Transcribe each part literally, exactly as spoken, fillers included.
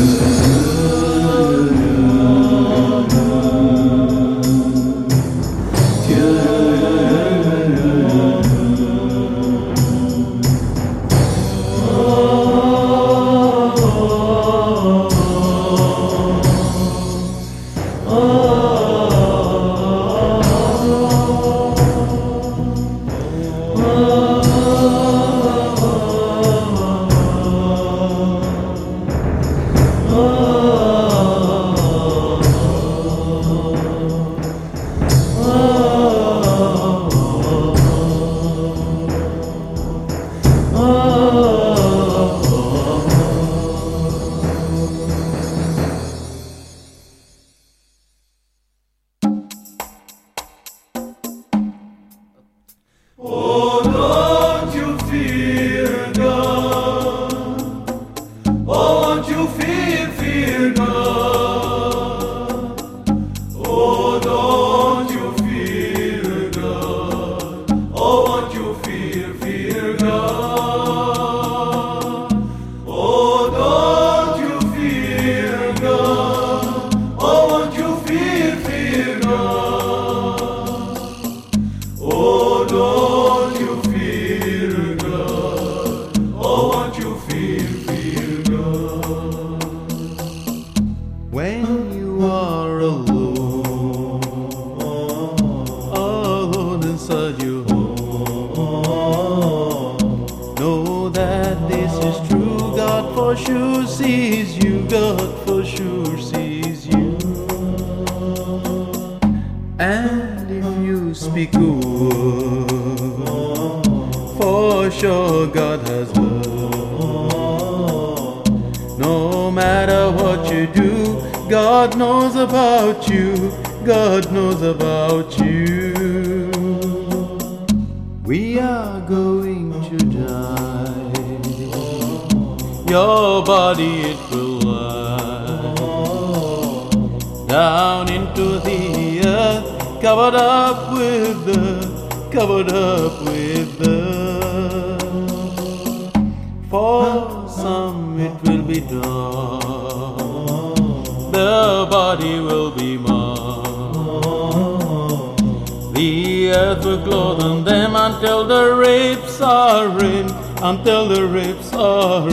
Until the ribs are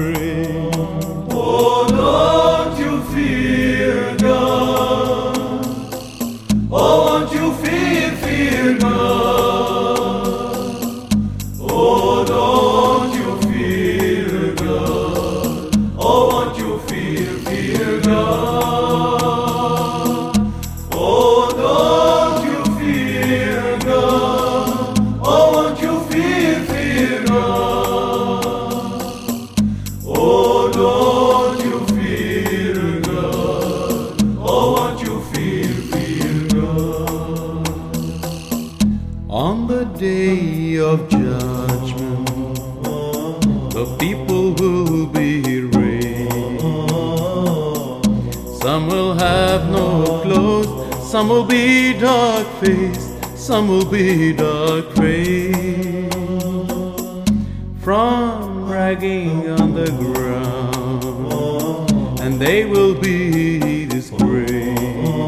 in. Oh, don't you fear God? Oh, won't you fear, fear God? Oh, don't you fear God? Oh, won't you fear, fear God? Oh, don't you fear God? Oh, won't you fear, fear God? Day of judgment, the people will be raised. Some will have no clothes, some will be dark-faced, some will be dark-faced. From ragging on the ground, and they will be disgraced.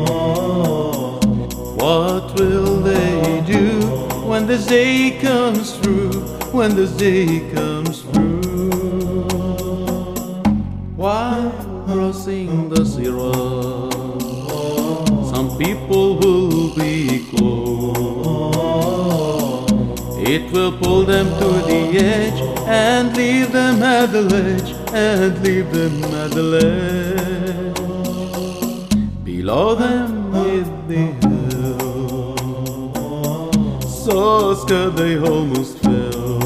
What will they do when this day comes through, when this day comes through? While crossing the Sirat, some people will be close. It will pull them to the edge and leave them at the ledge, and leave them at the ledge. Below them is the so scared they almost fell.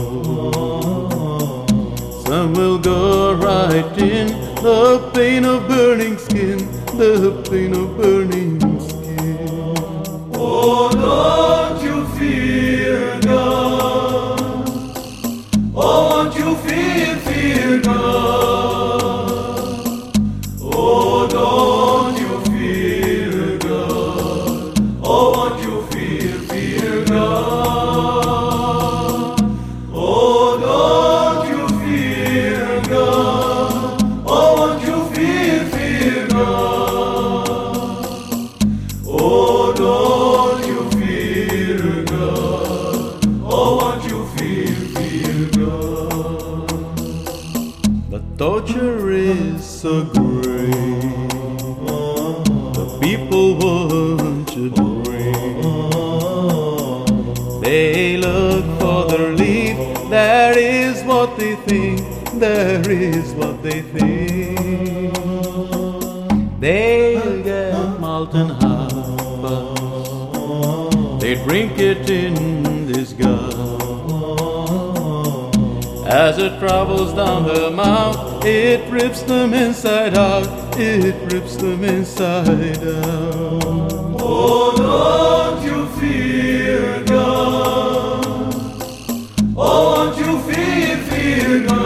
Some will go right in the pain of burning skin, the pain of burning skin. Oh, don't you fear God? Oh, won't you fear, fear God? Oh, don't you fear God? Oh, won't you fear, fear God? Oh, don't you fear God? Oh, won't you fear fear, fear God. The torture is so great, the people want you to breathe. They look for the relief, that is what they think, that is what they think. They'll get molten harbor, they drink it in this gut. As it travels down the mouth, it rips them inside out, it rips them inside out. Oh, don't you fear God, oh, don't you fear, fear God.